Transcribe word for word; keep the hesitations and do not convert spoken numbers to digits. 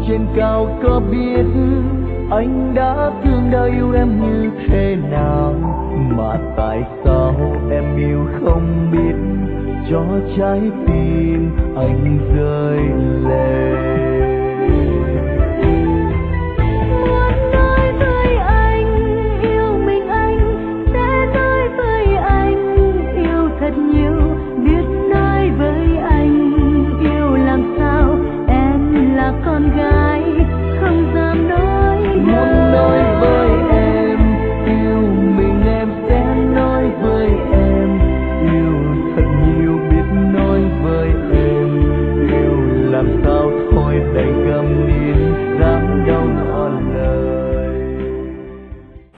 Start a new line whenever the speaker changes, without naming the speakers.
trên cao có biết anh đã thương đã yêu em như thế nào, mà tại sao em yêu không biết cho trái tim anh rơi lệ.